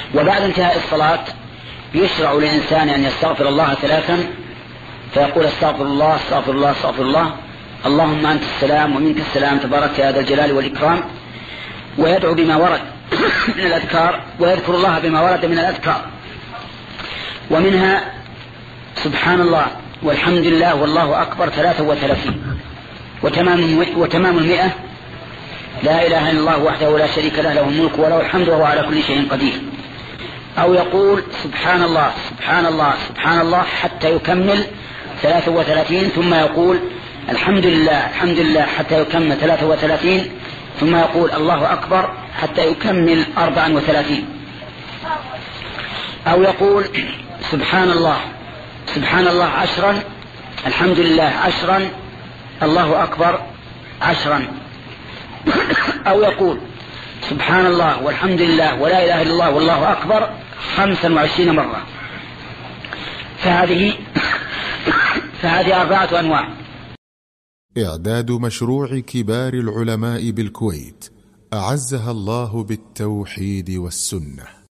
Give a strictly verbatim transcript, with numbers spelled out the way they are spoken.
وبعد انتهاء الصلاة يشرع للإنسان أن يستغفر الله ثلاثا، فيقول استغفر الله استغفر الله استغفر الله، اللهم أنت السلام ومنك السلام تبارك يا ذا الجلال والإكرام، ويدعو بما ورد من الأذكار، ويذكر الله بما ورد من الأذكار. ومنها سبحان الله والحمد لله والله أكبر ثلاثة وثلاثين، وتمام, وتمام المئة لا إله إلا الله وحده لا شريك له له الملك وله الحمد وهو على كل شيء قدير. أو يقول سبحان الله سبحان الله سبحان الله حتى يكمل ثلاثة وثلاثين، ثم يقول الحمد لله الحمد لله حتى يكمل ثلاثة وثلاثين، ثم يقول الله أكبر حتى يكمل أربعا وثلاثين. أو يقول سبحان الله سبحان الله عشرا، الحمد لله عشرا، الله أكبر عشرا. أو يقول سبحان الله والحمد لله ولا إله إلا الله والله أكبر خمسا وعشرين مرة. فهذه فهذه أربعة أنواع. إعداد مشروع كبار العلماء بالكويت أعزها الله بالتوحيد والسنة.